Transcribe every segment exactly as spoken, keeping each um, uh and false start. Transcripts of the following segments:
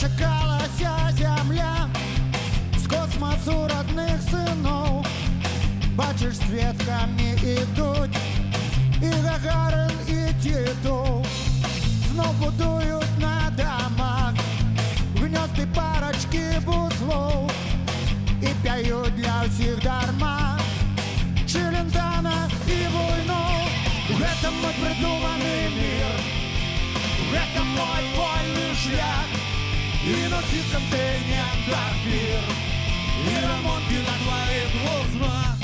дочекалася земля з космосу родних синов. Бачиш, свідками ідуть і Гагарин, і Титов. Знов будують на домах гнезди парочки буслов і п'ють для всіх дарма Челентана і войну. Это мой придуманный мир, это мой вольный шлях, и носит контейнер мир, и ремонты на твоих волнах.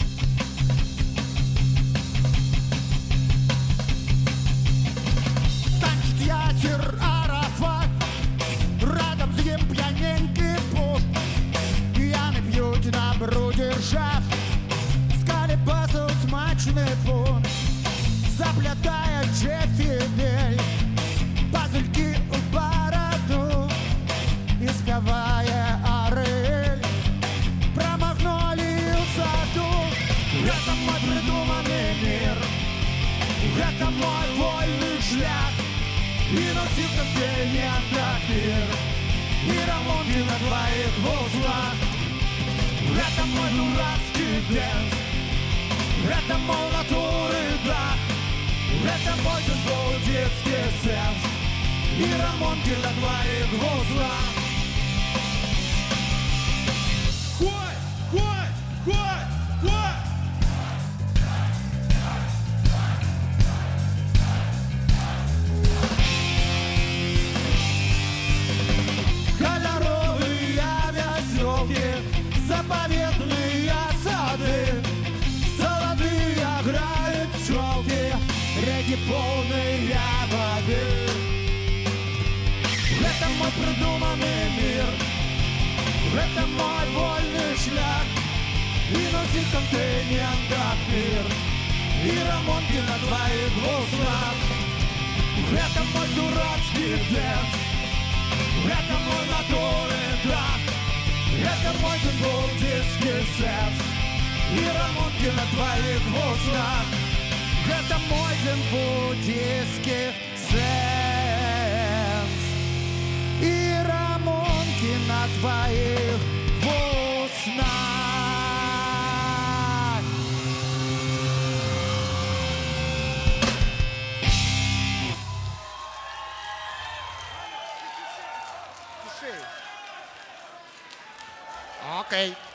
Танчит Ясир Арафат, рядом с ним пьяненький пуп. Пьяный пьют на брудержав, скалипасу смачный фон. Заплетая Джеффидель, пазельки в бороду, испевая Ариэль про магнолию в саду. Это мой придуманный мир, это мой вольный шлях, и носит контейнер мир, и ремонты на твоих узлах. Это мой дурацкий дэнс, это мой натуры дах. Это мой футбол, детский сенс, и ремонт для твоих узлах. Хой, хой, хой, хой. Кольоровые веселки, заповедные сады, золотые играют пчелки, реки полные воды. Это мой придуманный мир, это мой вольный шлях, и носит контейнер как мир, и ремонты на твоих узлах. Это мой дурацкий дэнс, это мой натурный дах, это мой футбол, детский сенс, и ремонты на твоих узлах. Это мой буддийский сенс и рамонки на твоих устах. Окей.